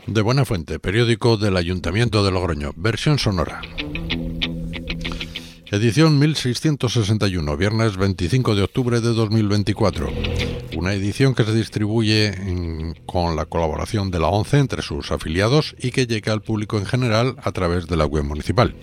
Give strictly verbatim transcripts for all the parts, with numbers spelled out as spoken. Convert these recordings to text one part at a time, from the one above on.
De Buena Fuente, periódico del Ayuntamiento de Logroño, versión sonora. Edición mil seiscientos sesenta y uno, viernes veinticinco de octubre de dos mil veinticuatro. Una edición que se distribuye en, con la colaboración de la ONCE entre sus afiliados y que llega al público en general a través de la web municipal.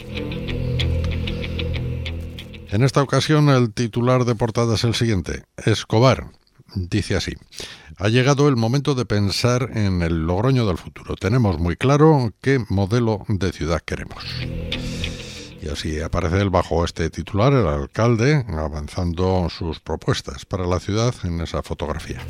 En esta ocasión el titular de portada es el siguiente: Escobar. Dice así: ha llegado el momento de pensar en el Logroño del futuro. Tenemos muy claro qué modelo de ciudad queremos. Y así aparece bajo este titular el alcalde avanzando sus propuestas para la ciudad en esa fotografía.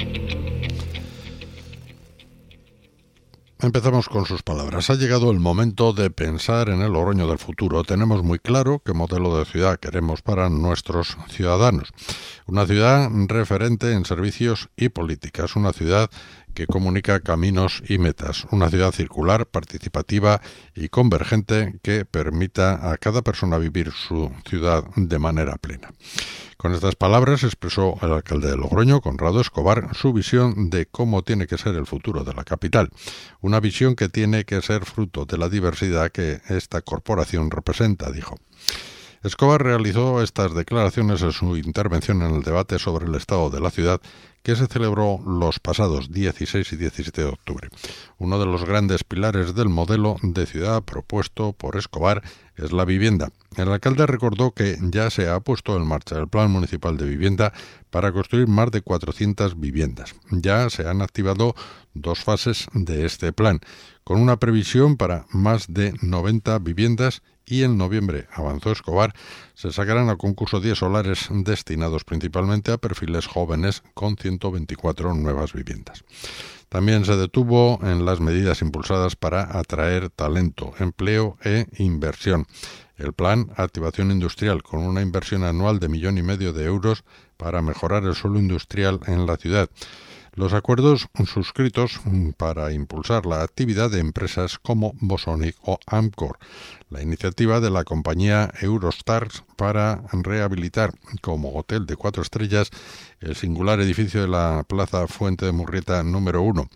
Empezamos con sus palabras. Ha llegado el momento de pensar en el Logroño del futuro. Tenemos muy claro qué modelo de ciudad queremos para nuestros ciudadanos. Una ciudad referente en servicios y políticas. Una ciudad que comunica caminos y metas. Una ciudad circular, participativa y convergente que permita a cada persona vivir su ciudad de manera plena. Con estas palabras expresó el alcalde de Logroño, Conrado Escobar, su visión de cómo tiene que ser el futuro de la capital. Una visión que tiene que ser fruto de la diversidad que esta corporación representa, dijo. Escobar realizó estas declaraciones en su intervención en el debate sobre el estado de la ciudad que se celebró los pasados dieciséis y diecisiete de octubre. Uno de los grandes pilares del modelo de ciudad propuesto por Escobar es la vivienda. El alcalde recordó que ya se ha puesto en marcha el Plan Municipal de Vivienda para construir más de cuatrocientas viviendas. Ya se han activado dos fases de este plan, con una previsión para más de noventa viviendas, y en noviembre, avanzó Escobar, se sacarán a concurso diez solares destinados principalmente a perfiles jóvenes con ciento veinticuatro nuevas viviendas. También se detuvo en las medidas impulsadas para atraer talento, empleo e inversión. El plan Activación Industrial, con una inversión anual de millón y medio de euros para mejorar el suelo industrial en la ciudad. Los acuerdos suscritos para impulsar la actividad de empresas como Bosonic o Amcor. La iniciativa de la compañía Eurostars para rehabilitar como hotel de cuatro estrellas el singular edificio de la Plaza Fuente de Murrieta número uno.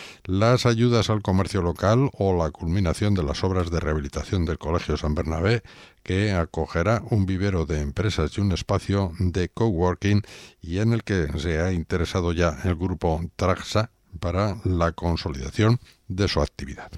Las ayudas al comercio local o la culminación de las obras de rehabilitación del Colegio San Bernabé, que acogerá un vivero de empresas y un espacio de coworking, y en el que se ha interesado ya el grupo Traxa para la consolidación de su actividad.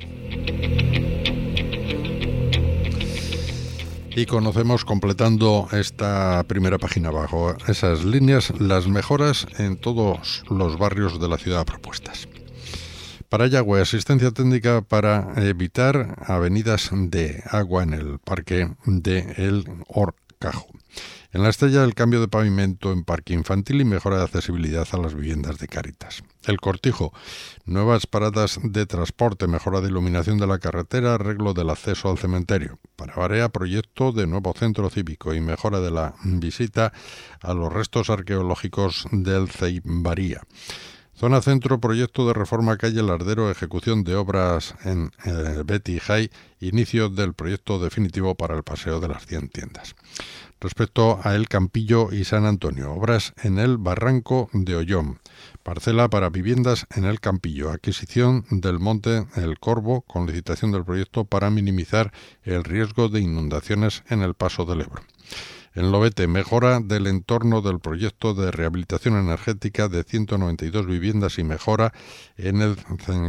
Y conocemos, completando esta primera página bajo esas líneas, las mejoras en todos los barrios de la ciudad propuestas. Para Yagüe, asistencia técnica para evitar avenidas de agua en el parque de El Horcajo. En La Estella, el cambio de pavimento en parque infantil y mejora de accesibilidad a las viviendas de Cáritas. El Cortijo, nuevas paradas de transporte, mejora de iluminación de la carretera, arreglo del acceso al cementerio. Para Barea, proyecto de nuevo centro cívico y mejora de la visita a los restos arqueológicos del Ceibaría. Zona Centro, proyecto de reforma calle Lardero, ejecución de obras en eh, Betty High, inicio del proyecto definitivo para el paseo de las cien tiendas. Respecto a El Campillo y San Antonio, obras en el Barranco de Ollón, parcela para viviendas en El Campillo, adquisición del Monte El Corvo con licitación del proyecto para minimizar el riesgo de inundaciones en el paso del Ebro. En Lobete, mejora del entorno del proyecto de rehabilitación energética de ciento noventa y dos viviendas y mejora en el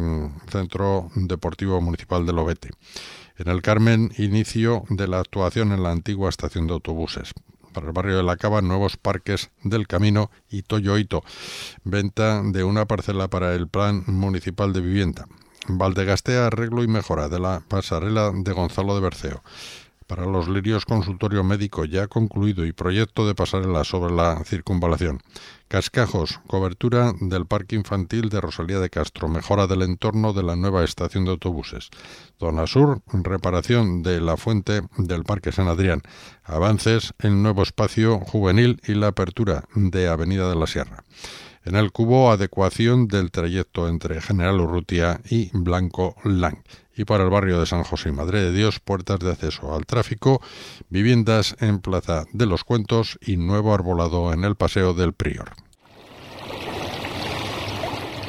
Centro Deportivo Municipal de Lobete. En el Carmen, inicio de la actuación en la antigua estación de autobuses. Para el barrio de La Cava, nuevos parques del Camino y Toyoito. Venta de una parcela para el Plan Municipal de Vivienda. Valdegastea, arreglo y mejora de la pasarela de Gonzalo de Berceo. Para Los Lirios, consultorio médico ya concluido y proyecto de pasarela sobre la circunvalación. Cascajos, cobertura del parque infantil de Rosalía de Castro, mejora del entorno de la nueva estación de autobuses. Zona Sur, reparación de la fuente del Parque San Adrián. Avances en nuevo espacio juvenil y la apertura de Avenida de la Sierra. En el Cubo, adecuación del trayecto entre General Urrutia y Blanco Lang. Y para el barrio de San José y Madre de Dios, puertas de acceso al tráfico, viviendas en Plaza de los Cuentos y nuevo arbolado en el Paseo del Prior.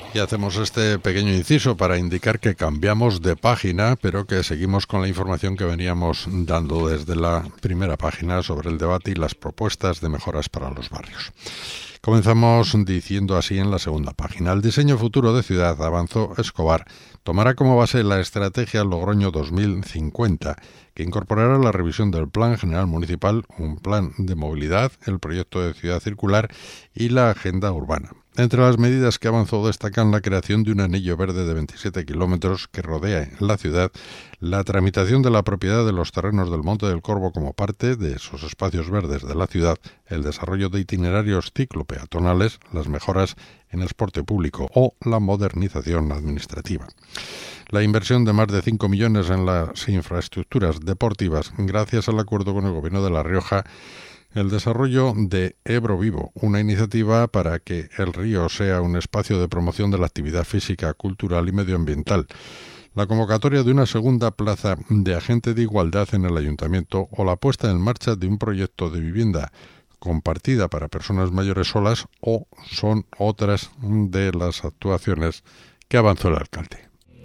Y hacemos este pequeño inciso para indicar que cambiamos de página, pero que seguimos con la información que veníamos dando desde la primera página sobre el debate y las propuestas de mejoras para los barrios. Comenzamos diciendo así en la segunda página: el diseño futuro de ciudad, avanzó Escobar, tomará como base la estrategia Logroño dos mil cincuenta, que incorporará la revisión del Plan General Municipal, un plan de movilidad, el proyecto de ciudad circular y la agenda urbana. Entre las medidas que avanzó destacan la creación de un anillo verde de veintisiete kilómetros que rodea la ciudad, la tramitación de la propiedad de los terrenos del Monte del Corvo como parte de esos espacios verdes de la ciudad, el desarrollo de itinerarios ciclopeatonales, las mejoras en el transporte público o la modernización administrativa. La inversión de más de cinco millones en las infraestructuras deportivas gracias al acuerdo con el Gobierno de La Rioja. El desarrollo de Ebro Vivo, una iniciativa para que el río sea un espacio de promoción de la actividad física, cultural y medioambiental. La convocatoria de una segunda plaza de agente de igualdad en el ayuntamiento o la puesta en marcha de un proyecto de vivienda compartida para personas mayores solas o son otras de las actuaciones que avanzó el alcalde.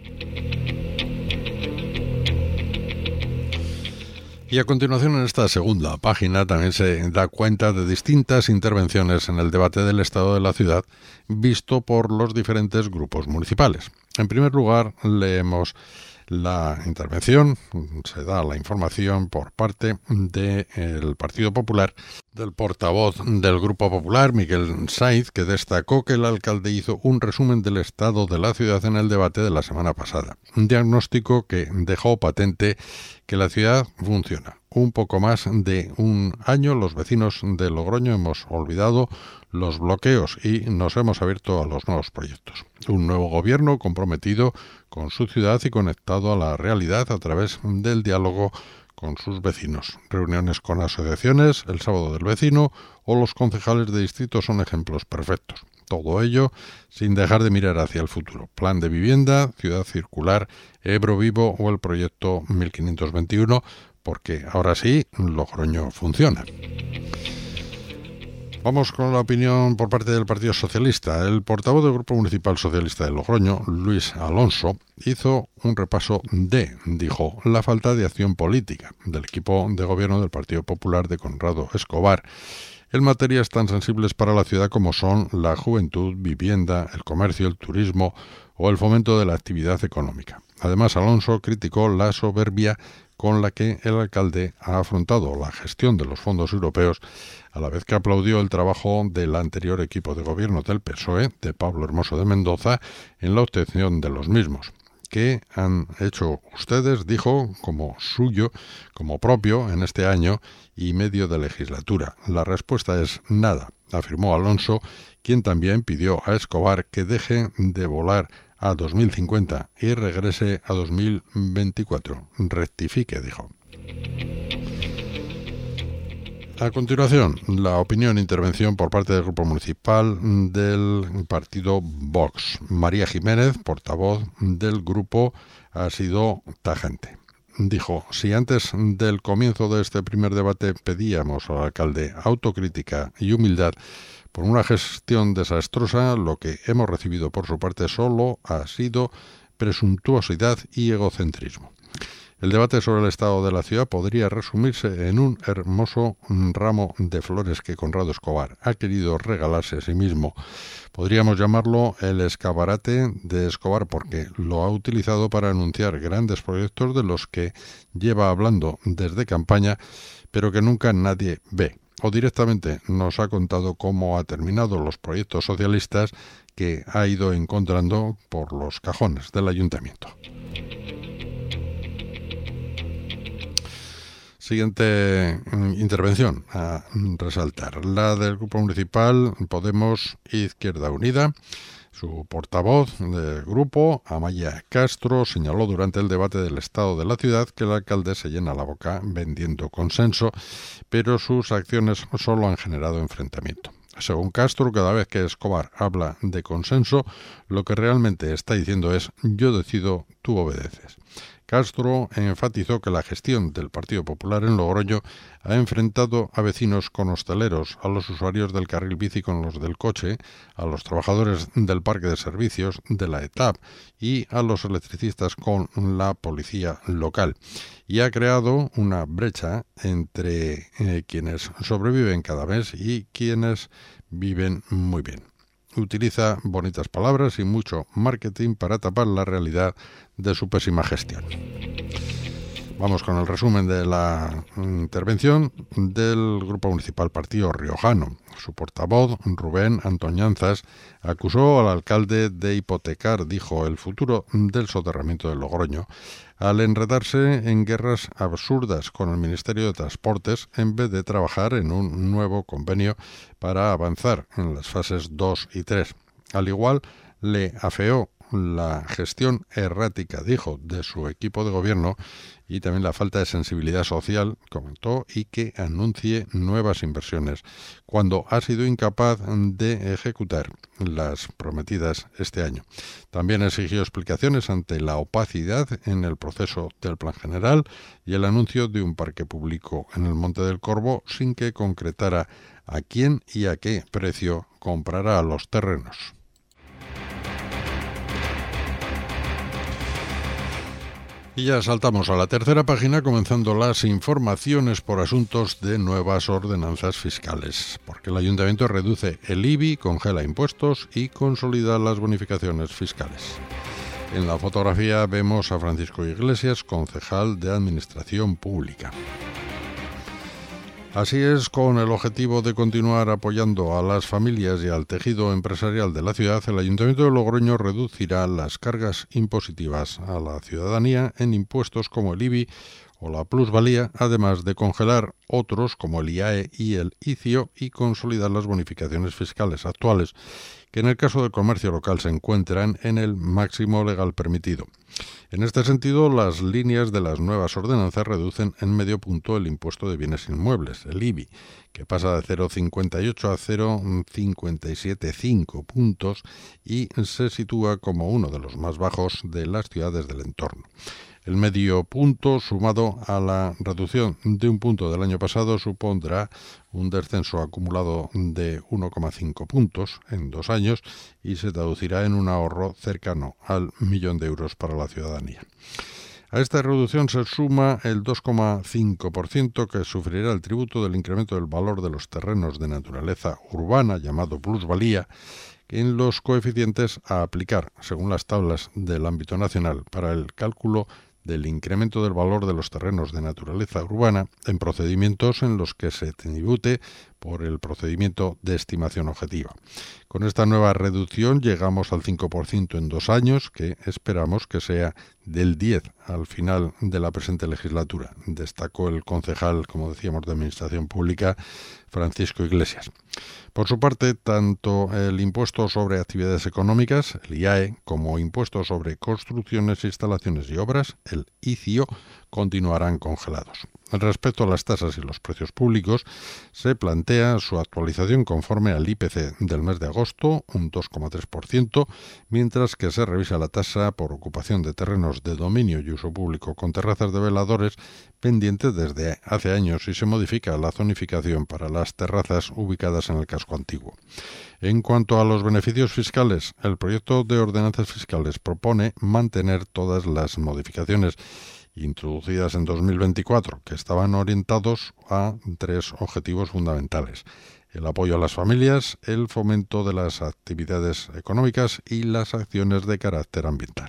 Y a continuación, en esta segunda página, también se da cuenta de distintas intervenciones en el debate del estado de la ciudad visto por los diferentes grupos municipales. En primer lugar, leemos la intervención, se da la información por parte del Partido Popular, del portavoz del Grupo Popular, Miguel Saiz, que destacó que el alcalde hizo un resumen del estado de la ciudad en el debate de la semana pasada. Un diagnóstico que dejó patente que la ciudad funciona. Un poco más de un año los vecinos de Logroño hemos olvidado los bloqueos y nos hemos abierto a los nuevos proyectos. Un nuevo gobierno comprometido con su ciudad y conectado a la realidad a través del diálogo con sus vecinos. Reuniones con asociaciones, el sábado del vecino o los concejales de distrito son ejemplos perfectos. Todo ello sin dejar de mirar hacia el futuro. Plan de vivienda, ciudad circular, Ebro Vivo o el proyecto mil quinientos veintiuno, porque ahora sí, Logroño funciona. Vamos con la opinión por parte del Partido Socialista. El portavoz del Grupo Municipal Socialista de Logroño, Luis Alonso, hizo un repaso de, dijo, la falta de acción política del equipo de gobierno del Partido Popular de Conrado Escobar en materias tan sensibles para la ciudad como son la juventud, vivienda, el comercio, el turismo o el fomento de la actividad económica. Además, Alonso criticó la soberbia con la que el alcalde ha afrontado la gestión de los fondos europeos, a la vez que aplaudió el trabajo del anterior equipo de gobierno del P S O E, de Pablo Hermoso de Mendoza, en la obtención de los mismos. ¿Qué han hecho ustedes, dijo, como suyo, como propio, en este año y medio de legislatura? La respuesta es nada, afirmó Alonso, quien también pidió a Escobar que deje de volar a dos mil cincuenta y regrese a dos mil veinticuatro. Rectifique, dijo. A continuación, la opinión e intervención por parte del Grupo Municipal del partido Vox. María Jiménez, portavoz del grupo, ha sido tajante. Dijo, si antes del comienzo de este primer debate pedíamos al alcalde autocrítica y humildad por una gestión desastrosa, lo que hemos recibido por su parte solo ha sido presuntuosidad y egocentrismo. El debate sobre el estado de la ciudad podría resumirse en un hermoso ramo de flores que Conrado Escobar ha querido regalarse a sí mismo. Podríamos llamarlo el escaparate de Escobar porque lo ha utilizado para anunciar grandes proyectos de los que lleva hablando desde campaña, pero que nunca nadie ve. O directamente nos ha contado cómo ha terminado los proyectos socialistas que ha ido encontrando por los cajones del ayuntamiento. Siguiente intervención a resaltar, la del Grupo Municipal Podemos Izquierda Unida. Su portavoz del grupo, Amaya Castro, señaló durante el debate del estado de la ciudad que el alcalde se llena la boca vendiendo consenso, pero sus acciones solo han generado enfrentamiento. Según Castro, cada vez que Escobar habla de consenso, lo que realmente está diciendo es yo decido, tú obedeces. Castro enfatizó que la gestión del Partido Popular en Logroño ha enfrentado a vecinos con hosteleros, a los usuarios del carril bici con los del coche, a los trabajadores del parque de servicios de la E T A P y a los electricistas con la policía local. Y ha creado una brecha entre eh, quienes sobreviven cada mes y quienes viven muy bien. Utiliza bonitas palabras y mucho marketing para tapar la realidad de su pésima gestión. Vamos con el resumen de la intervención del Grupo Municipal Partido Riojano. Su portavoz, Rubén Antoñanzas, acusó al alcalde de hipotecar, dijo, el futuro del soterramiento de Logroño, al enredarse en guerras absurdas con el Ministerio de Transportes en vez de trabajar en un nuevo convenio para avanzar en las fases dos y tres. Al igual, le afeó la gestión errática, dijo, de su equipo de gobierno y también la falta de sensibilidad social, comentó, y que anuncie nuevas inversiones cuando ha sido incapaz de ejecutar las prometidas este año. También exigió explicaciones ante la opacidad en el proceso del Plan General y el anuncio de un parque público en el Monte del Corvo sin que concretara a quién y a qué precio comprará los terrenos. Y ya saltamos a la tercera página, comenzando las informaciones por asuntos de nuevas ordenanzas fiscales, porque el Ayuntamiento reduce el I B I, congela impuestos y consolida las bonificaciones fiscales. En la fotografía vemos a Francisco Iglesias, concejal de Administración Pública. Así es, con el objetivo de continuar apoyando a las familias y al tejido empresarial de la ciudad, el Ayuntamiento de Logroño reducirá las cargas impositivas a la ciudadanía en impuestos como el I B I o la plusvalía, además de congelar otros como el I A E y el I C I O y consolidar las bonificaciones fiscales actuales, que en el caso del comercio local se encuentran en el máximo legal permitido. En este sentido, las líneas de las nuevas ordenanzas reducen en medio punto el impuesto de bienes inmuebles, el I B I, que pasa de cero coma cincuenta y ocho a cero coma cincuenta y siete cinco puntos y se sitúa como uno de los más bajos de las ciudades del entorno. El medio punto, sumado a la reducción de un punto del año pasado, supondrá un descenso acumulado de uno coma cinco puntos en dos años y se traducirá en un ahorro cercano al millón de euros para la ciudadanía. A esta reducción se suma el dos coma cinco por ciento que sufrirá el tributo del incremento del valor de los terrenos de naturaleza urbana, llamado plusvalía, en los coeficientes a aplicar, según las tablas del ámbito nacional, para el cálculo del incremento del valor de los terrenos de naturaleza urbana en procedimientos en los que se tribute por el procedimiento de estimación objetiva. Con esta nueva reducción llegamos al cinco por ciento en dos años, que esperamos que sea del diez por ciento al final de la presente legislatura, destacó el concejal, como decíamos, de Administración Pública, Francisco Iglesias. Por su parte, tanto el impuesto sobre actividades económicas, el I A E, como impuestos sobre construcciones, instalaciones y obras, el I C I O, continuarán congelados. Respecto a las tasas y los precios públicos, se plantea su actualización conforme al I P C del mes de agosto, un dos coma tres por ciento, mientras que se revisa la tasa por ocupación de terrenos de dominio y uso público con terrazas de veladores pendiente desde hace años y se modifica la zonificación para las terrazas ubicadas en el casco antiguo. En cuanto a los beneficios fiscales, el proyecto de ordenanzas fiscales propone mantener todas las modificaciones introducidas en dos mil veinticuatro, que estaban orientados a tres objetivos fundamentales: el apoyo a las familias, el fomento de las actividades económicas y las acciones de carácter ambiental.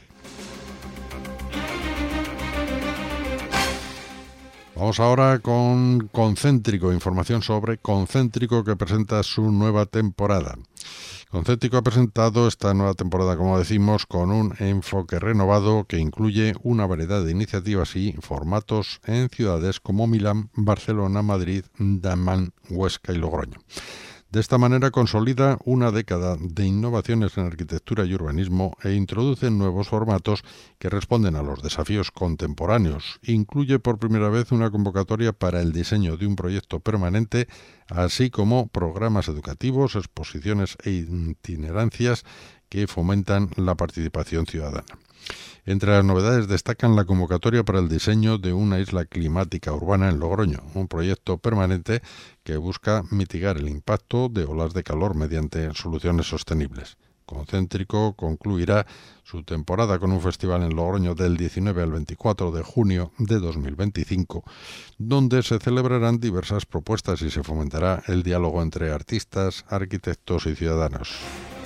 Vamos ahora con Concéntrico, información sobre Concéntrico, que presenta su nueva temporada. Concéntrico ha presentado esta nueva temporada, como decimos, con un enfoque renovado que incluye una variedad de iniciativas y formatos en ciudades como Milán, Barcelona, Madrid, Dammam, Huesca y Logroño. De esta manera consolida una década de innovaciones en arquitectura y urbanismo e introduce nuevos formatos que responden a los desafíos contemporáneos. Incluye por primera vez una convocatoria para el diseño de un proyecto permanente, así como programas educativos, exposiciones e itinerancias que fomentan la participación ciudadana. Entre las novedades destacan la convocatoria para el diseño de una isla climática urbana en Logroño, un proyecto permanente que busca mitigar el impacto de olas de calor mediante soluciones sostenibles. Concéntrico concluirá su temporada con un festival en Logroño del diecinueve al veinticuatro de junio de dos mil veinticinco, donde se celebrarán diversas propuestas y se fomentará el diálogo entre artistas, arquitectos y ciudadanos.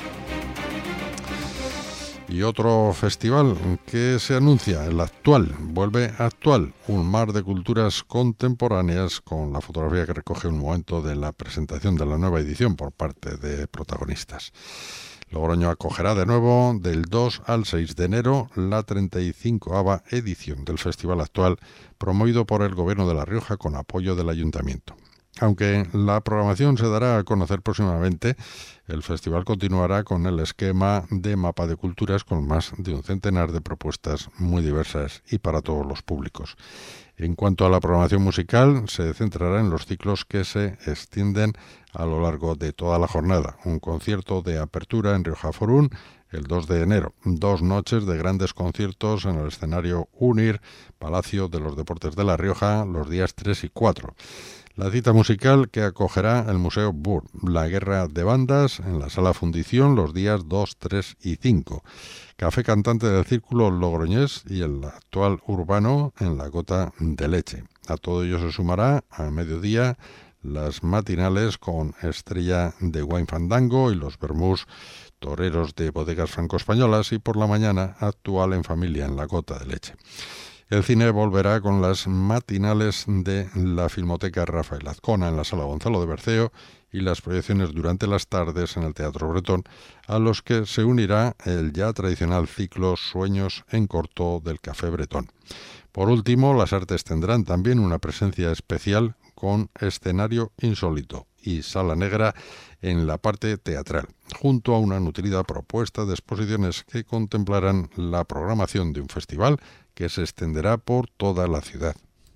Y otro festival que se anuncia, el Actual, vuelve Actual, un mar de culturas contemporáneas, con la fotografía que recoge un momento de la presentación de la nueva edición por parte de protagonistas. Logroño acogerá de nuevo del dos al seis de enero la treinta y cincoava edición del Festival Actual, promovido por el Gobierno de La Rioja con apoyo del Ayuntamiento. Aunque la programación se dará a conocer próximamente, el festival continuará con el esquema de mapa de culturas con más de un centenar de propuestas muy diversas y para todos los públicos. En cuanto a la programación musical, se centrará en los ciclos que se extienden a lo largo de toda la jornada. Un concierto de apertura en Rioja Forún el dos de enero. Dos noches de grandes conciertos en el escenario Unir, Palacio de los Deportes de La Rioja, los días tres y cuatro. La cita musical que acogerá el Museo Bur, la Guerra de Bandas, en la Sala Fundición los días dos, tres y cinco. Café cantante del Círculo Logroñés y el Actual Urbano en la Gota de Leche. A todo ello se sumará a mediodía las matinales con Estrella de Wine Fandango y los vermús toreros de bodegas franco-españolas, y por la mañana Actual en Familia en la Gota de Leche. El cine volverá con las matinales de la Filmoteca Rafael Azcona en la Sala Gonzalo de Berceo y las proyecciones durante las tardes en el Teatro Bretón, a los que se unirá el ya tradicional ciclo Sueños en Corto del Café Bretón. Por último, las artes tendrán también una presencia especial con escenario insólito y sala negra en la parte teatral, junto a una nutrida propuesta de exposiciones que contemplarán la programación de un festival que se extenderá por toda la ciudad.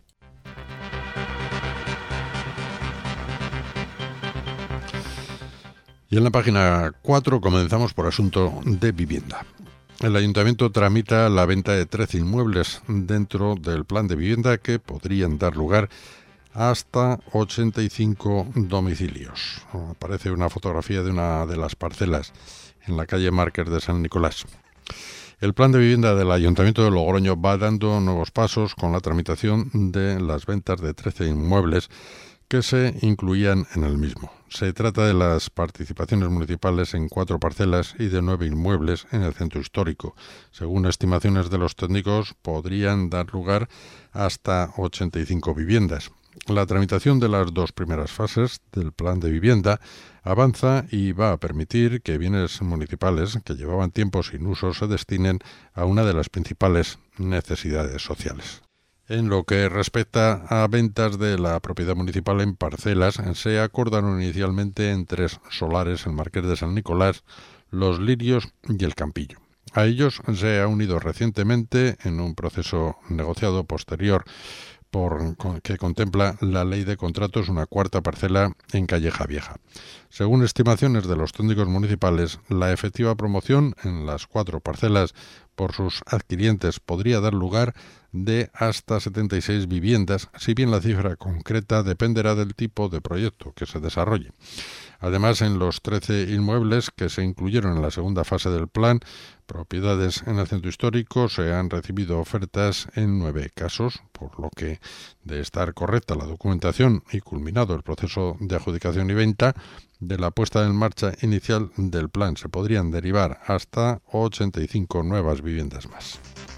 Y en la página cuatro comenzamos por asunto de vivienda. El Ayuntamiento tramita la venta de trece inmuebles dentro del plan de vivienda que podrían dar lugar hasta ochenta y cinco domicilios. Aparece una fotografía de una de las parcelas en la calle Márquez de San Nicolás. El plan de vivienda del Ayuntamiento de Logroño va dando nuevos pasos con la tramitación de las ventas de trece inmuebles que se incluían en el mismo. Se trata de las participaciones municipales en cuatro parcelas y de nueve inmuebles en el centro histórico. Según estimaciones de los técnicos, podrían dar lugar hasta ochenta y cinco viviendas. La tramitación de las dos primeras fases del plan de vivienda avanza y va a permitir que bienes municipales que llevaban tiempo sin uso se destinen a una de las principales necesidades sociales. En lo que respecta a ventas de la propiedad municipal en parcelas, se acordaron inicialmente en tres solares, el Marqués de San Nicolás, Los Lirios y el Campillo. A ellos se ha unido recientemente, en un proceso negociado posterior por, que contempla la ley de contratos, una cuarta parcela en Calleja Vieja. Según estimaciones de los técnicos municipales, la efectiva promoción en las cuatro parcelas por sus adquirientes podría dar lugar de hasta setenta y seis viviendas, si bien la cifra concreta dependerá del tipo de proyecto que se desarrolle. Además, en los trece inmuebles que se incluyeron en la segunda fase del plan, propiedades en el centro histórico, se han recibido ofertas en nueve casos, por lo que, de estar correcta la documentación y culminado el proceso de adjudicación y venta, de la puesta en marcha inicial del plan se podrían derivar hasta ochenta y cinco nuevas viviendas más.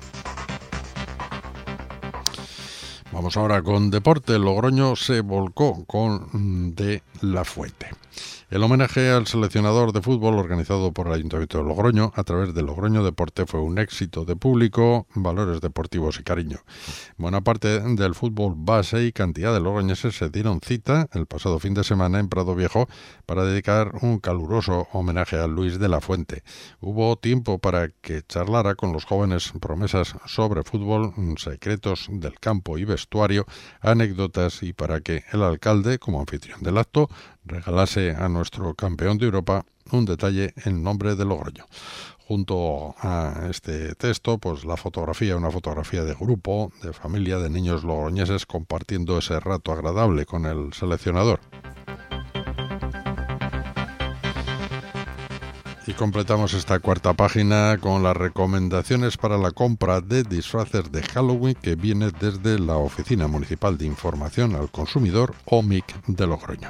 Vamos ahora con deporte. Logroño se volcó con De La Fuente. El homenaje al seleccionador de fútbol organizado por el Ayuntamiento de Logroño a través de Logroño Deporte fue un éxito de público, valores deportivos y cariño. Buena parte del fútbol base y cantidad de logroñeses se dieron cita el pasado fin de semana en Prado Viejo para dedicar un caluroso homenaje a Luis de la Fuente. Hubo tiempo para que charlara con los jóvenes promesas sobre fútbol, secretos del campo y vestuario, anécdotas, y para que el alcalde, como anfitrión del acto, regalase a nuestro campeón de Europa un detalle en nombre de Logroño. Junto a este texto, pues la fotografía, una fotografía de grupo, de familia, de niños logroñeses compartiendo ese rato agradable con el seleccionador. Y completamos esta cuarta página con las recomendaciones para la compra de disfraces de Halloween que viene desde la Oficina Municipal de Información al Consumidor, O M I C, de Logroño.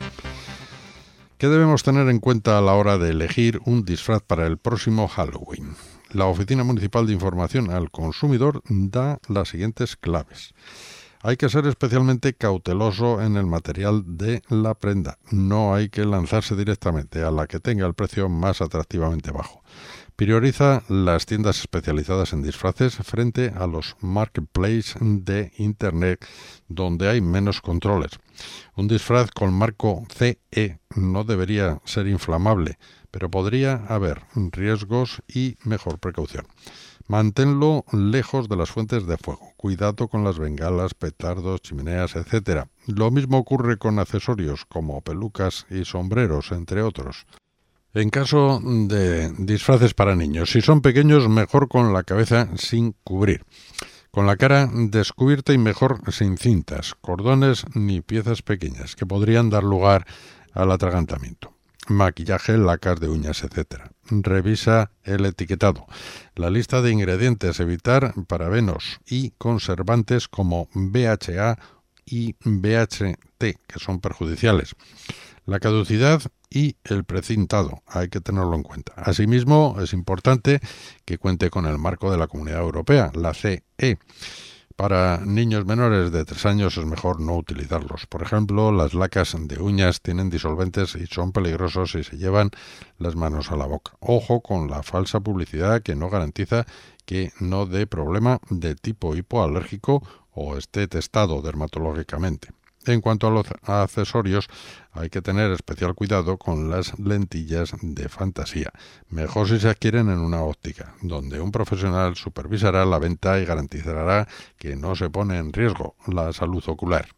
¿Qué debemos tener en cuenta a la hora de elegir un disfraz para el próximo Halloween? La Oficina Municipal de Información al Consumidor da las siguientes claves. Hay que ser especialmente cauteloso en el material de la prenda. No hay que lanzarse directamente a la que tenga el precio más atractivamente bajo. Prioriza las tiendas especializadas en disfraces frente a los marketplaces de Internet donde hay menos controles. Un disfraz con marco C E no debería ser inflamable, pero podría haber riesgos y mejor precaución. Manténlo lejos de las fuentes de fuego. Cuidado con las bengalas, petardos, chimeneas, etcétera. Lo mismo ocurre con accesorios como pelucas y sombreros, entre otros. En caso de disfraces para niños, si son pequeños, mejor con la cabeza sin cubrir. Con la cara descubierta y mejor sin cintas, cordones ni piezas pequeñas que podrían dar lugar al atragantamiento. Maquillaje, lacas de uñas, etcétera. Revisa el etiquetado. La lista de ingredientes, evitar parabenos y conservantes como B H A y B H T, que son perjudiciales. La caducidad y el precintado, hay que tenerlo en cuenta. Asimismo, es importante que cuente con el marco de la Comunidad Europea, la C E. Para niños menores de tres años es mejor no utilizarlos. Por ejemplo, las lacas de uñas tienen disolventes y son peligrosos si se llevan las manos a la boca. Ojo con la falsa publicidad que no garantiza que no dé problema de tipo hipoalérgico o esté testado dermatológicamente. En cuanto a los accesorios, hay que tener especial cuidado con las lentillas de fantasía. Mejor si se adquieren en una óptica, donde un profesional supervisará la venta y garantizará que no se pone en riesgo la salud ocular.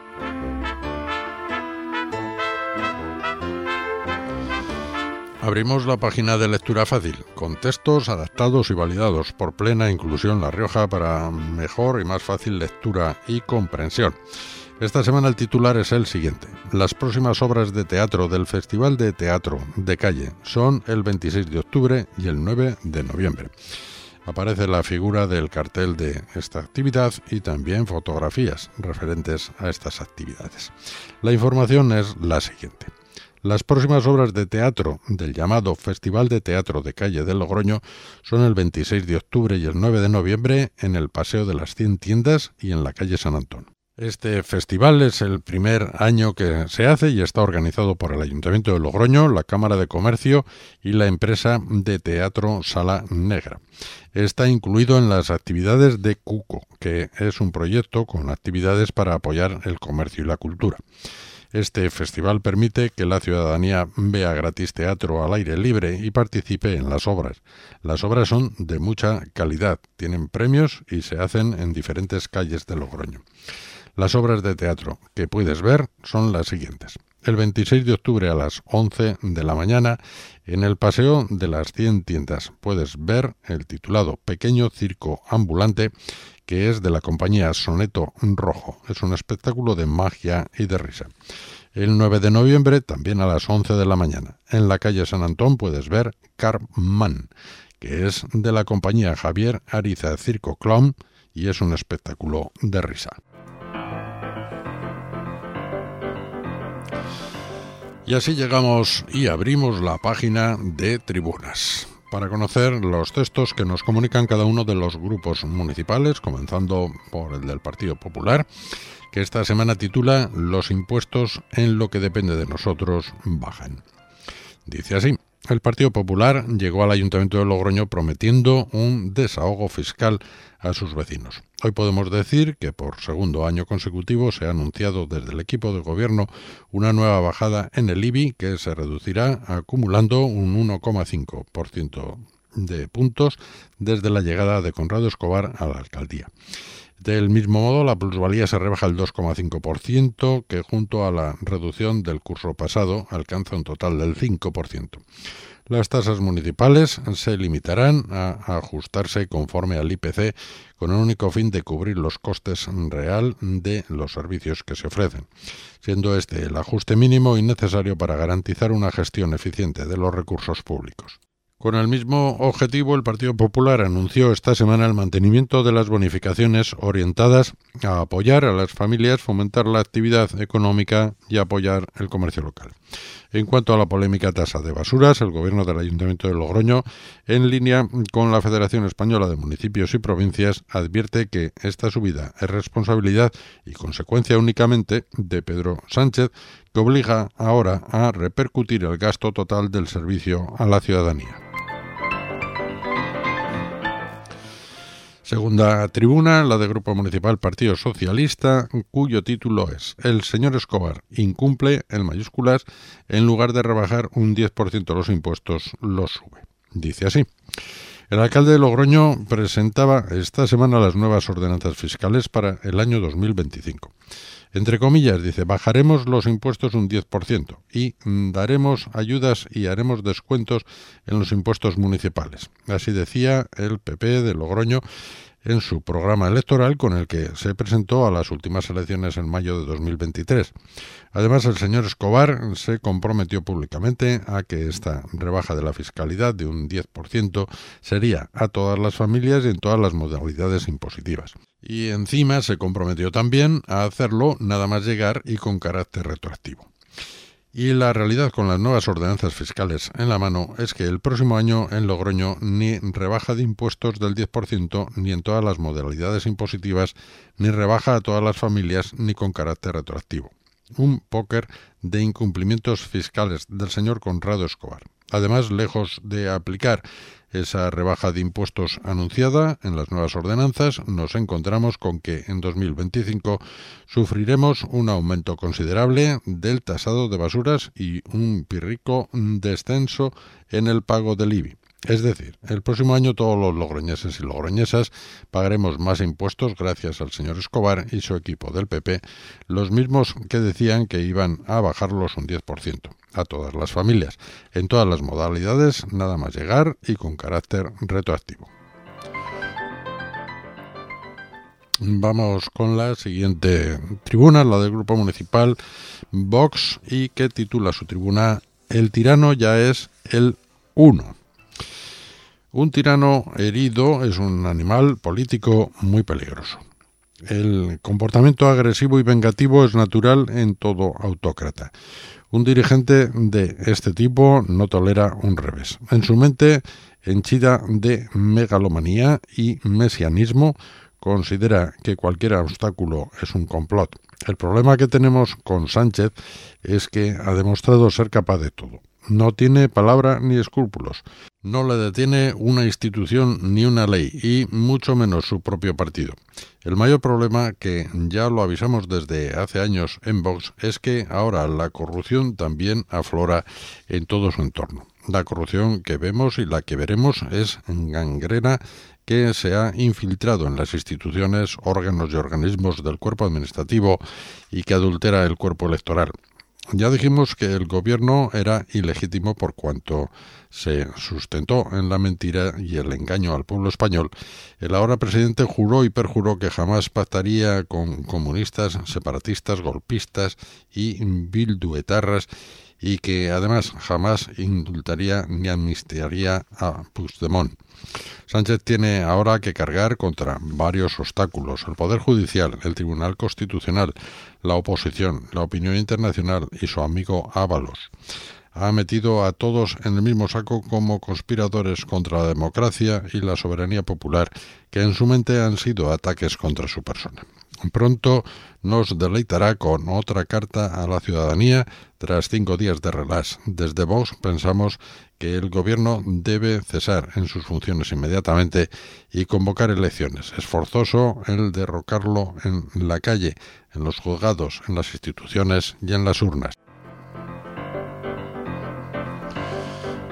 Abrimos la página de lectura fácil, con textos adaptados y validados por Plena Inclusión La Rioja para mejor y más fácil lectura y comprensión. Esta semana el titular es el siguiente. Las próximas obras de teatro del Festival de Teatro de Calle son el veintiséis de octubre y el nueve de noviembre. Aparece la figura del cartel de esta actividad y también fotografías referentes a estas actividades. La información es la siguiente. Las próximas obras de teatro del llamado Festival de Teatro de Calle de Logroño son el veintiséis de octubre y el nueve de noviembre en el Paseo de las cien Tiendas y en la calle San Antón. Este festival es el primer año que se hace y está organizado por el Ayuntamiento de Logroño, la Cámara de Comercio y la empresa de teatro Sala Negra. Está incluido en las actividades de CUCO, que es un proyecto con actividades para apoyar el comercio y la cultura. Este festival permite que la ciudadanía vea gratis teatro al aire libre y participe en las obras. Las obras son de mucha calidad, tienen premios y se hacen en diferentes calles de Logroño. Las obras de teatro que puedes ver son las siguientes. El veintiséis de octubre a las once de la mañana, en el Paseo de las cien Tiendas, puedes ver el titulado Pequeño Circo Ambulante, que es de la compañía Soneto Rojo. Es un espectáculo de magia y de risa. El nueve de noviembre, también a las once de la mañana, en la calle San Antón puedes ver Carman, que es de la compañía Javier Ariza Circo Clown y es un espectáculo de risa. Y así llegamos y abrimos la página de Tribunas para conocer los textos que nos comunican cada uno de los grupos municipales, comenzando por el del Partido Popular, que esta semana titula Los impuestos en lo que depende de nosotros bajan. Dice así: el Partido Popular llegó al Ayuntamiento de Logroño prometiendo un desahogo fiscal a sus vecinos. Hoy podemos decir que por segundo año consecutivo se ha anunciado desde el equipo de gobierno una nueva bajada en el I B I que se reducirá acumulando un uno coma cinco por ciento de puntos desde la llegada de Conrado Escobar a la alcaldía. Del mismo modo, la plusvalía se rebaja el dos coma cinco por ciento, que junto a la reducción del curso pasado alcanza un total del cinco por ciento. Las tasas municipales se limitarán a ajustarse conforme al I P C con el único fin de cubrir los costes real de los servicios que se ofrecen, siendo este el ajuste mínimo y necesario para garantizar una gestión eficiente de los recursos públicos. Con el mismo objetivo, el Partido Popular anunció esta semana el mantenimiento de las bonificaciones orientadas a apoyar a las familias, fomentar la actividad económica y apoyar el comercio local. En cuanto a la polémica tasa de basuras, el Gobierno del Ayuntamiento de Logroño, en línea con la Federación Española de Municipios y Provincias, advierte que esta subida es responsabilidad y consecuencia únicamente de Pedro Sánchez, que obliga ahora a repercutir el gasto total del servicio a la ciudadanía. Segunda tribuna, la de Grupo Municipal Partido Socialista, cuyo título es «El señor Escobar incumple, en mayúsculas, en lugar de rebajar un diez por ciento los impuestos, los sube». Dice así: el alcalde de Logroño presentaba esta semana las nuevas ordenanzas fiscales para el año dos mil veinticinco. Entre comillas, dice, bajaremos los impuestos un diez por ciento y daremos ayudas y haremos descuentos en los impuestos municipales. Así decía el P P de Logroño en su programa electoral con el que se presentó a las últimas elecciones en mayo de dos mil veintitrés. Además, el señor Escobar se comprometió públicamente a que esta rebaja de la fiscalidad de un diez por ciento sería a todas las familias y en todas las modalidades impositivas. Y encima se comprometió también a hacerlo nada más llegar y con carácter retroactivo. Y la realidad con las nuevas ordenanzas fiscales en la mano es que el próximo año en Logroño ni rebaja de impuestos del diez por ciento ni en todas las modalidades impositivas, ni rebaja a todas las familias ni con carácter retroactivo. Un póker de incumplimientos fiscales del señor Conrado Escobar. Además, lejos de aplicar esa rebaja de impuestos anunciada en las nuevas ordenanzas, nos encontramos con que en dos mil veinticinco sufriremos un aumento considerable del tasado de basuras y un pírrico descenso en el pago del I B I. Es decir, el próximo año todos los logroñeses y logroñesas pagaremos más impuestos gracias al señor Escobar y su equipo del P P, los mismos que decían que iban a bajarlos un diez por ciento a todas las familias, en todas las modalidades, nada más llegar y con carácter retroactivo. Vamos con la siguiente tribuna, la del Grupo Municipal Vox, y que titula su tribuna «El tirano ya es el uno». Un tirano herido es un animal político muy peligroso. El comportamiento agresivo y vengativo es natural en todo autócrata. Un dirigente de este tipo no tolera un revés. En su mente, henchida de megalomanía y mesianismo, considera que cualquier obstáculo es un complot. El problema que tenemos con Sánchez es que ha demostrado ser capaz de todo. No tiene palabra ni escrúpulos. No le detiene una institución ni una ley, y mucho menos su propio partido. El mayor problema, que ya lo avisamos desde hace años en Vox, es que ahora la corrupción también aflora en todo su entorno. La corrupción que vemos y la que veremos es gangrena que se ha infiltrado en las instituciones, órganos y organismos del cuerpo administrativo y que adultera el cuerpo electoral. Ya dijimos que el gobierno era ilegítimo por cuanto se sustentó en la mentira y el engaño al pueblo español. El ahora presidente juró y perjuró que jamás pactaría con comunistas, separatistas, golpistas y bilduetarras, y que además jamás indultaría ni amnistiaría a Puigdemont. Sánchez tiene ahora que cargar contra varios obstáculos: el Poder Judicial, el Tribunal Constitucional, la oposición, la opinión internacional y su amigo Ábalos. Ha metido a todos en el mismo saco como conspiradores contra la democracia y la soberanía popular, que en su mente han sido ataques contra su persona. Pronto nos deleitará con otra carta a la ciudadanía tras cinco días de relax. Desde Vox pensamos que el gobierno debe cesar en sus funciones inmediatamente y convocar elecciones. Es forzoso el derrocarlo en la calle, en los juzgados, en las instituciones y en las urnas.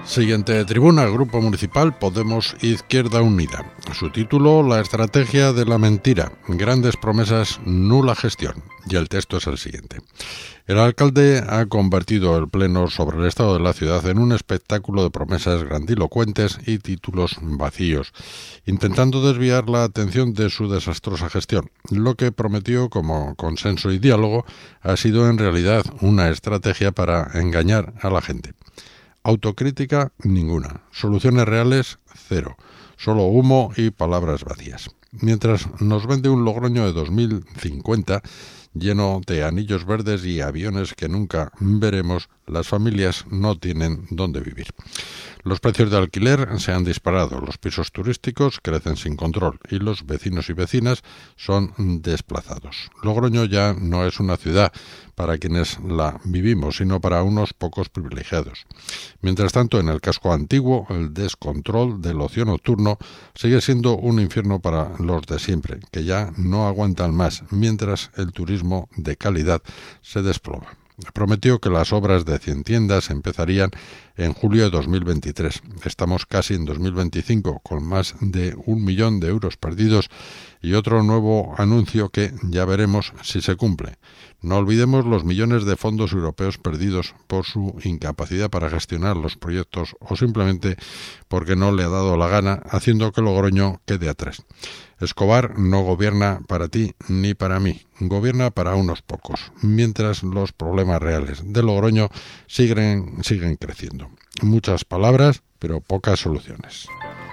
Siguiente tribuna, Grupo Municipal Podemos Izquierda Unida. Su título, La estrategia de la mentira. Grandes promesas, nula gestión. Y el texto es el siguiente. El alcalde ha convertido el pleno sobre el estado de la ciudad en un espectáculo de promesas grandilocuentes y títulos vacíos, intentando desviar la atención de su desastrosa gestión. Lo que prometió como consenso y diálogo ha sido en realidad una estrategia para engañar a la gente. Autocrítica ninguna, soluciones reales cero, solo humo y palabras vacías. Mientras nos vende un Logroño de dos mil cincuenta lleno de anillos verdes y aviones que nunca veremos, las familias no tienen dónde vivir. Los precios de alquiler se han disparado, los pisos turísticos crecen sin control y los vecinos y vecinas son desplazados. Logroño ya no es una ciudad para quienes la vivimos, sino para unos pocos privilegiados. Mientras tanto, en el casco antiguo, el descontrol del ocio nocturno sigue siendo un infierno para los de siempre, que ya no aguantan más, mientras el turismo de calidad se desploma. Prometió que las obras de cien tiendas empezarían en julio de dos mil veintitrés. Estamos casi en dos mil veinticinco, con más de un millón de euros perdidos y otro nuevo anuncio que ya veremos si se cumple. No olvidemos los millones de fondos europeos perdidos por su incapacidad para gestionar los proyectos o simplemente porque no le ha dado la gana, haciendo que Logroño quede atrás. Escobar no gobierna para ti ni para mí, gobierna para unos pocos, mientras los problemas reales de Logroño siguen, siguen creciendo. Muchas palabras, pero pocas soluciones.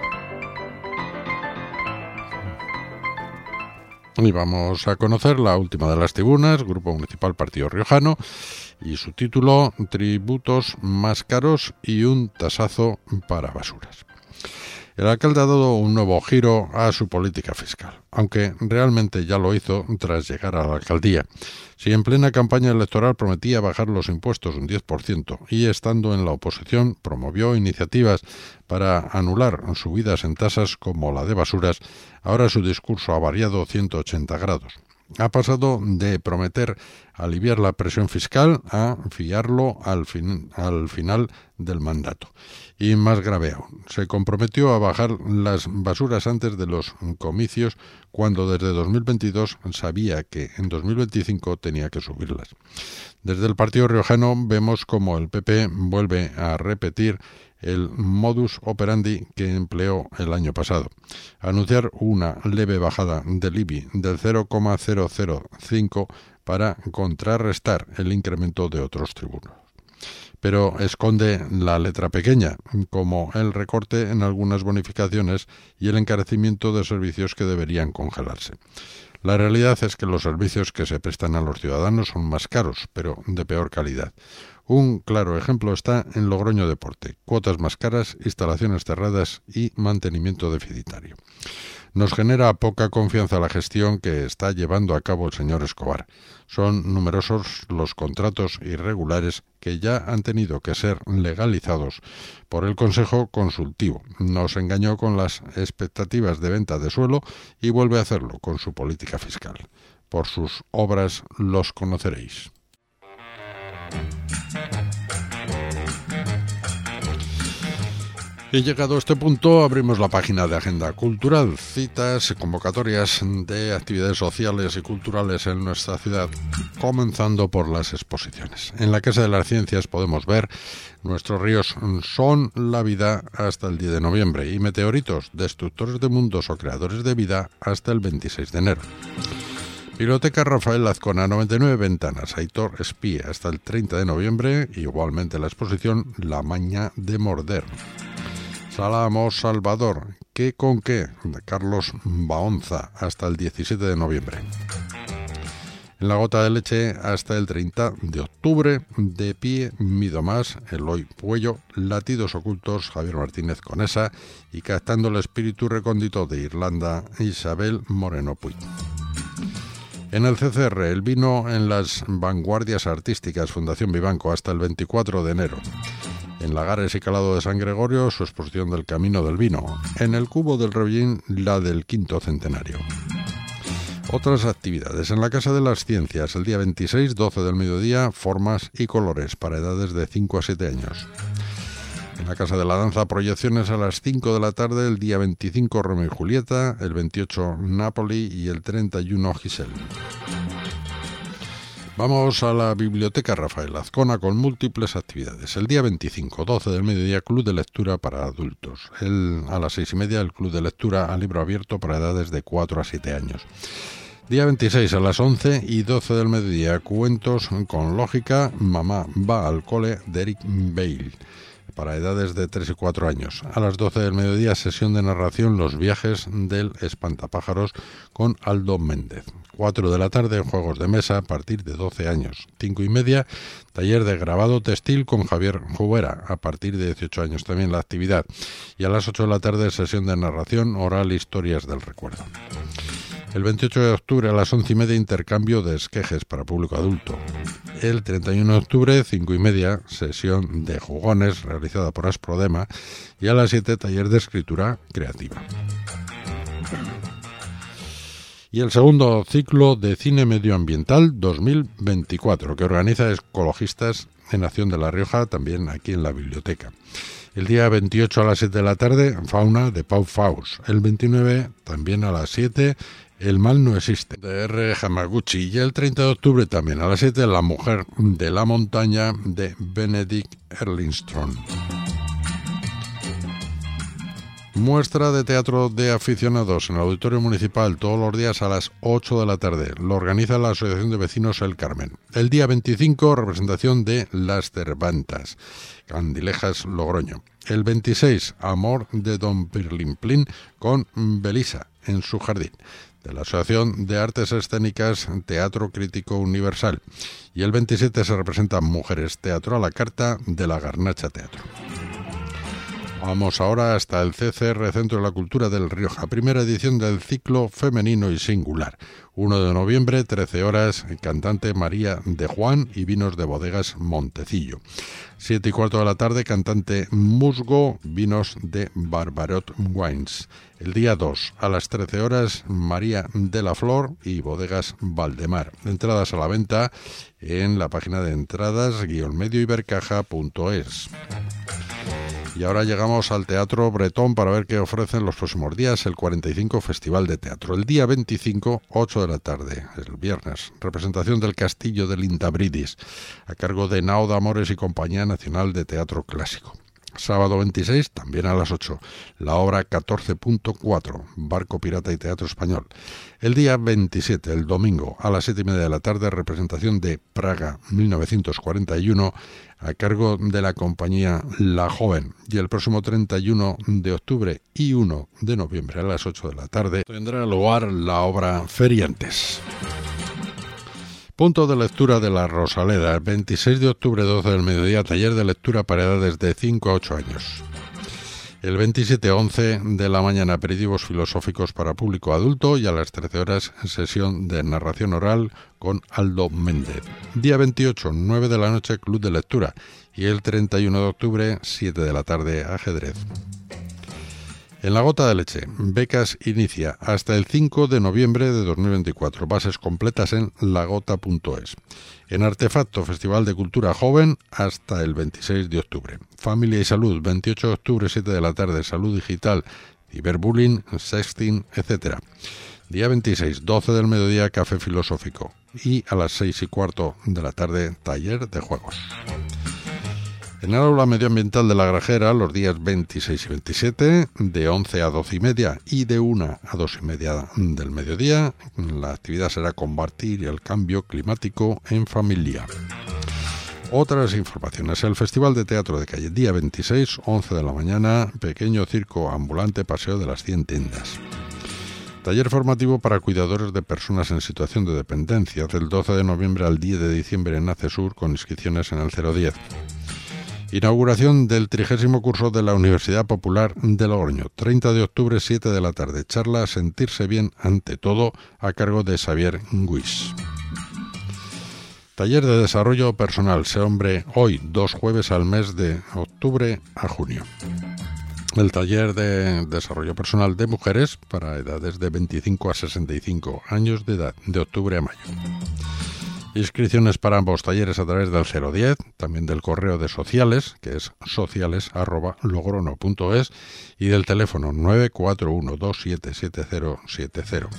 Y vamos a conocer la última de las tribunas, Grupo Municipal Partido Riojano, y su título, Tributos más caros y un tasazo para basuras. El alcalde ha dado un nuevo giro a su política fiscal, aunque realmente ya lo hizo tras llegar a la alcaldía. Si en plena campaña electoral prometía bajar los impuestos un diez por ciento y estando en la oposición promovió iniciativas para anular subidas en tasas como la de basuras, ahora su discurso ha variado ciento ochenta grados. Ha pasado de prometer aliviar la presión fiscal a fiarlo al, fin, al final del mandato. Y más grave aún, se comprometió a bajar las basuras antes de los comicios cuando desde dos mil veintidós sabía que en dos mil veinticinco tenía que subirlas. Desde el Partido Riojano vemos como el P P vuelve a repetir el modus operandi que empleó el año pasado. Anunciar una leve bajada del I B I del cero coma cero cero cinco para contrarrestar el incremento de otros tributos. Pero esconde la letra pequeña, como el recorte en algunas bonificaciones y el encarecimiento de servicios que deberían congelarse. La realidad es que los servicios que se prestan a los ciudadanos son más caros, pero de peor calidad. Un claro ejemplo está en Logroño Deporte, cuotas más caras, instalaciones cerradas y mantenimiento deficitario. Nos genera poca confianza la gestión que está llevando a cabo el señor Escobar. Son numerosos los contratos irregulares que ya han tenido que ser legalizados por el Consejo Consultivo. Nos engañó con las expectativas de venta de suelo y vuelve a hacerlo con su política fiscal. Por sus obras los conoceréis. Y llegado a este punto, abrimos la página de Agenda Cultural, citas y convocatorias de actividades sociales y culturales en nuestra ciudad, comenzando por las exposiciones. En la Casa de las Ciencias podemos ver Nuestros ríos son la vida hasta el diez de noviembre y Meteoritos, destructores de mundos o creadores de vida hasta el veintiséis de enero. Biblioteca Rafael Azcona, noventa y nueve ventanas, Aitor Espía, hasta el treinta de noviembre, igualmente la exposición La Maña de Morder. Salamo Salvador, ¿qué con qué? De Carlos Baonza, hasta el diecisiete de noviembre. En La Gota de Leche, hasta el treinta de octubre, De Pie, Midomás, Eloy Puello, Latidos Ocultos, Javier Martínez Conesa y Captando el Espíritu Recóndito de Irlanda, Isabel Moreno Puig. En el C C R, el vino en las vanguardias artísticas, Fundación Vivanco, hasta el veinticuatro de enero. En Lagares y Calado de San Gregorio, su exposición del Camino del Vino. En el Cubo del Rebellín, la del quinto centenario. Otras actividades. En la Casa de las Ciencias, el día veintiséis, doce del mediodía, formas y colores para edades de cinco a siete años. En la Casa de la Danza, proyecciones a las cinco de la tarde, el día veinticinco Romeo y Julieta, el veintiocho Napoli y el treinta y uno Giselle. Vamos a la Biblioteca Rafael Azcona con múltiples actividades. El día veinticinco, doce del mediodía, Club de Lectura para adultos. El, a las seis y media, el Club de Lectura a libro abierto para edades de cuatro a siete años. Día veintiséis, a las once y doce del mediodía, Cuentos con lógica, Mamá va al cole, de Eric Bale, para edades de tres y cuatro años. A las doce del mediodía, sesión de narración Los viajes del espantapájaros con Aldo Méndez. cuatro de la tarde, juegos de mesa a partir de doce años. cinco y media, taller de grabado textil con Javier Jubera, a partir de dieciocho años también la actividad. Y a las ocho de la tarde, sesión de narración oral Historias del recuerdo. El veintiocho de octubre a las once y media, intercambio de esquejes para público adulto. El treinta y uno de octubre, cinco y media, sesión de jugones realizada por Asprodema. Y a las siete, taller de escritura creativa. Y el segundo ciclo de cine medioambiental dos mil veinticuatro, que organiza Ecologistas en Acción de La Rioja, también aquí en la biblioteca. El día veintiocho a las siete de la tarde, Fauna de Pau Faus. El veintinueve, también a las siete, El mal no existe, de R. Hamaguchi. Y el treinta de octubre, también a las siete, La mujer de la montaña, de Benedict Erlingstrom. Muestra de teatro de aficionados en el Auditorio Municipal todos los días a las ocho de la tarde. Lo organiza la Asociación de Vecinos El Carmen. El día veinticinco, representación de Las Cervantas, Candilejas, Logroño. El veintiséis, Amor de Don Pirlimplín con Belisa en su jardín, de la Asociación de Artes Escénicas Teatro Crítico Universal. Y el veintisiete se representa Mujeres Teatro a la Carta, de la Garnacha Teatro. Vamos ahora hasta el C C R, Centro de la Cultura del Rioja, primera edición del ciclo Femenino y Singular. uno de noviembre, trece horas, cantante María de Juan y vinos de bodegas Montecillo. siete y cuarto de la tarde, cantante Musgo, vinos de Barbarot Wines. El día dos, a las trece horas, María de la Flor y bodegas Valdemar. Entradas a la venta en la página de entradas guion medio ibercaja punto es. Y ahora llegamos al Teatro Bretón para ver qué ofrecen los próximos días el cuarenta y cinco Festival de Teatro. El día veinticinco, ocho de la tarde, el viernes, representación del Castillo del Intabridis, a cargo de Nao de Amores y Compañía Nacional de Teatro Clásico. Sábado veintiséis, también a las ocho, la obra catorce punto cuatro, Barco Pirata y Teatro Español. El día veintisiete, el domingo, a las siete y media de la tarde, representación de Praga mil novecientos cuarenta y uno, a cargo de la compañía La Joven. Y el próximo treinta y uno de octubre y uno de noviembre, a las ocho de la tarde, tendrá lugar la obra Feriantes. Punto de lectura de la Rosaleda, el veintiséis de octubre, doce del mediodía, taller de lectura para edades de cinco a ocho años. El veintisiete, once de la mañana, aperitivos filosóficos para público adulto, y a las trece horas, sesión de narración oral con Aldo Méndez. Día veintiocho, nueve de la noche, club de lectura, y el treinta y uno de octubre, siete de la tarde, ajedrez. En La Gota de Leche, becas inicia hasta el cinco de noviembre de dos mil veinticuatro. Bases completas en lagota punto es. En Artefacto, Festival de Cultura Joven, hasta el veintiséis de octubre. Familia y Salud, veintiocho de octubre, siete de la tarde. Salud digital, ciberbullying, sexting, etcétera. Día veintiséis, doce del mediodía, café filosófico. Y a las seis y cuarto de la tarde, taller de juegos. En el aula medioambiental de La Grajera, los días veintiséis y veintisiete, de once a doce y media y de una a dos y media del mediodía, la actividad será combatir el cambio climático en familia. Otras informaciones: el Festival de Teatro de Calle, día veintiséis, once de la mañana, pequeño circo ambulante, paseo de las cien tiendas. Taller formativo para cuidadores de personas en situación de dependencia, del doce de noviembre al diez de diciembre en ACESUR, con inscripciones en el cero diez. Inauguración del trigésimo curso de la Universidad Popular de Logroño, treinta de octubre, siete de la tarde. Charla Sentirse bien ante todo, a cargo de Xavier Nguis. Taller de desarrollo personal, se hombre hoy, dos jueves al mes de octubre a junio. El taller de desarrollo personal de mujeres para edades de veinticinco a sesenta y cinco años de edad, de octubre a mayo. Inscripciones para ambos talleres a través del cero diez, también del correo de sociales, que es sociales arroba logrono punto es, y del teléfono nueve cuatro uno dos siete siete cero siete cero.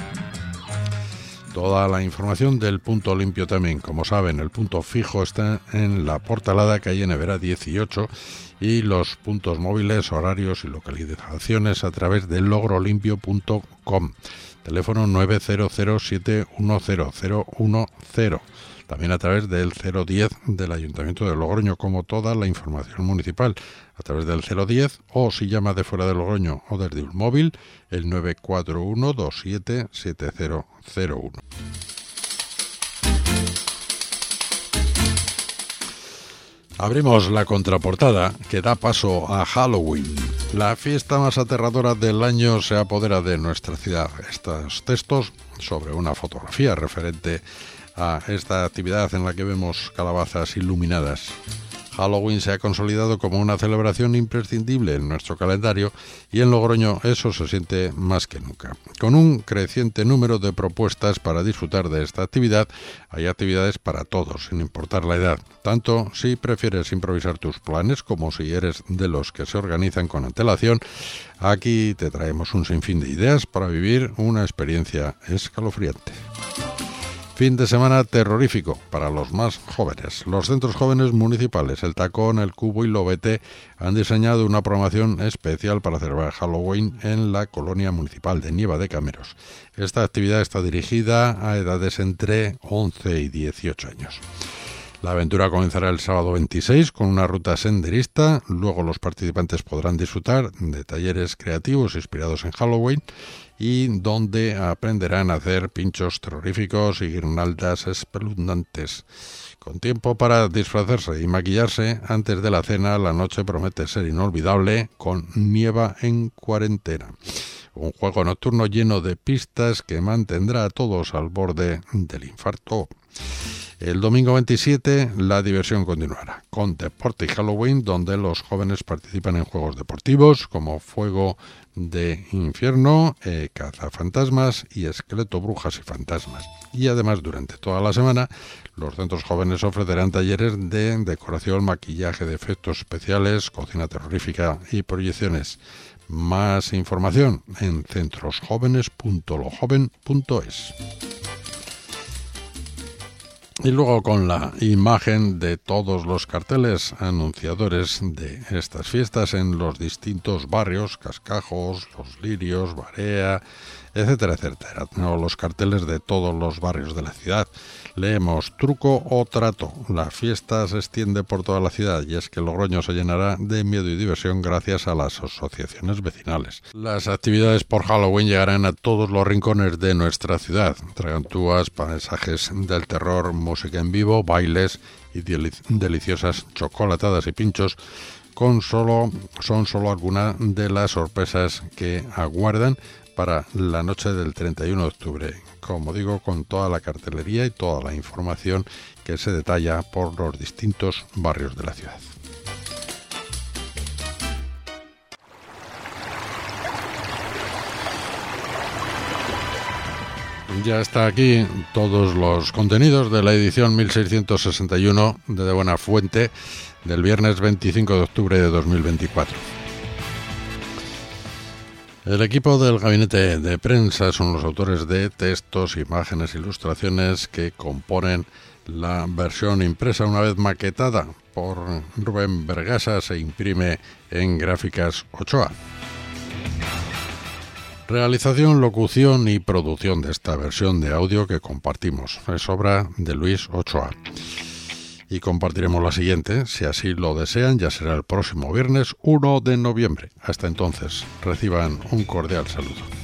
Toda la información del punto limpio también, como saben, el punto fijo está en la Portalada, calle Nevera dieciocho, y los puntos móviles, horarios y localizaciones a través de logrolimpio punto com. Teléfono nueve cero cero siete uno cero cero uno cero. También a través del cero diez del Ayuntamiento de Logroño, como toda la información municipal, a través del cero diez, o si llama de fuera de Logroño o desde un móvil, el nueve cuatro uno dos siete siete cero cero uno. Abrimos la contraportada que da paso a Halloween. La fiesta más aterradora del año se apodera de nuestra ciudad. Estos textos sobre una fotografía referente a esta actividad en la que vemos calabazas iluminadas. Halloween se ha consolidado como una celebración imprescindible en nuestro calendario y en Logroño eso se siente más que nunca. Con un creciente número de propuestas para disfrutar de esta actividad, hay actividades para todos, sin importar la edad, tanto si prefieres improvisar tus planes como si eres de los que se organizan con antelación. Aquí te traemos un sinfín de ideas para vivir una experiencia escalofriante. Fin de semana terrorífico para los más jóvenes. Los centros jóvenes municipales, El Tacón, El Cubo y Lobete han diseñado una programación especial para celebrar Halloween en la colonia municipal de Nieva de Cameros. Esta actividad está dirigida a edades entre once y dieciocho años. La aventura comenzará el sábado veintiséis con una ruta senderista. Luego los participantes podrán disfrutar de talleres creativos inspirados en Halloween y donde aprenderán a hacer pinchos terroríficos y guirnaldas espeluznantes. Con tiempo para disfrazarse y maquillarse antes de la cena, la noche promete ser inolvidable con Nieva en cuarentena. Un juego nocturno lleno de pistas que mantendrá a todos al borde del infarto. El domingo veintisiete la diversión continuará con Deporte y Halloween, donde los jóvenes participan en juegos deportivos como Fuego de Infierno, eh, Cazafantasmas y Esqueleto, Brujas y Fantasmas. Y además durante toda la semana los centros jóvenes ofrecerán talleres de decoración, maquillaje de efectos especiales, cocina terrorífica y proyecciones. Más información en centrosjóvenes punto lojoven punto es. Y luego con la imagen de todos los carteles anunciadores de estas fiestas en los distintos barrios, Cascajos, Los Lirios, Barea, etcétera, etcétera. No, los carteles de todos los barrios de la ciudad. Leemos truco o trato. La fiesta se extiende por toda la ciudad y es que Logroño se llenará de miedo y diversión gracias a las asociaciones vecinales. Las actividades por Halloween llegarán a todos los rincones de nuestra ciudad. Tragantúas, paisajes del terror, música en vivo, bailes y deliciosas chocolatadas y pinchos con solo, son solo algunas de las sorpresas que aguardan para la noche del treinta y uno de octubre, como digo, con toda la cartelería y toda la información que se detalla por los distintos barrios de la ciudad. Ya está aquí todos los contenidos de la edición mil seiscientos sesenta y uno de De Buena Fuente del viernes veinticinco de octubre de dos mil veinticuatro. El equipo del gabinete de prensa son los autores de textos, imágenes, ilustraciones que componen la versión impresa. Una vez maquetada por Rubén Vergasa, se imprime en Gráficas Ochoa. Realización, locución y producción de esta versión de audio que compartimos es obra de Luis Ochoa. Y compartiremos la siguiente, si así lo desean, ya será el próximo viernes uno de noviembre. Hasta entonces, reciban un cordial saludo.